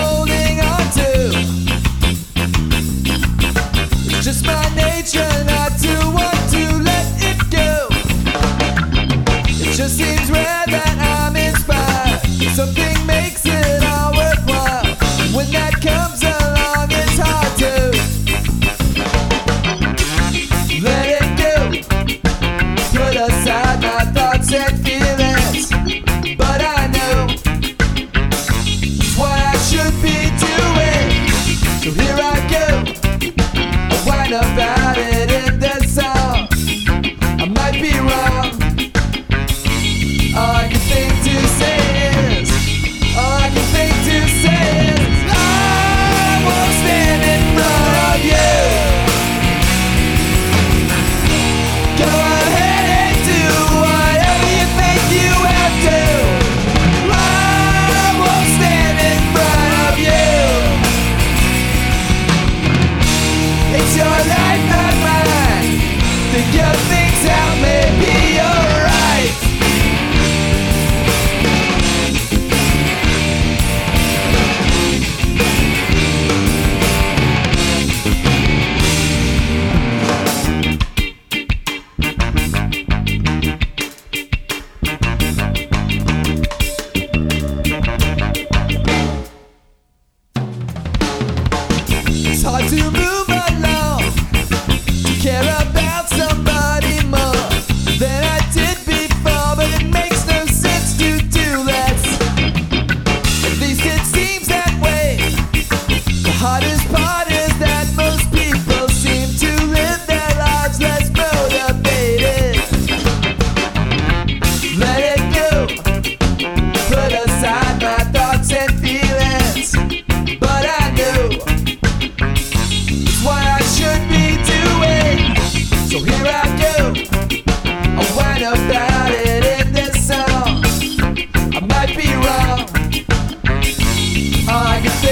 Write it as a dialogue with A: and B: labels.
A: holding on to. It's just my nature not to want to let it go. It just seems rare that I'm inspired. Something makes it all worthwhile. When that comes along, it's hard to let it go. Put aside my thoughts and feelings, but I know it's what I should be doing. So here I go, I whine about it in this song. I might be wrong. All I can think to say is, all I can think to say is, I won't stand in front of you. Go ahead and do whatever you think you have to. I won't stand in front of you. It's your life, not mine. Figure things out, maybe you're right. It's hard to move along, to care about somebody more than I did before, but it makes no sense to do less. At least it seems that way. The hardest part is that most people seem to live their lives less motivated. Let it go. Put aside my thoughts and feelings, but I know it's what I should be doing. So here I go, I whine about it in this song. I might be wrong. All I can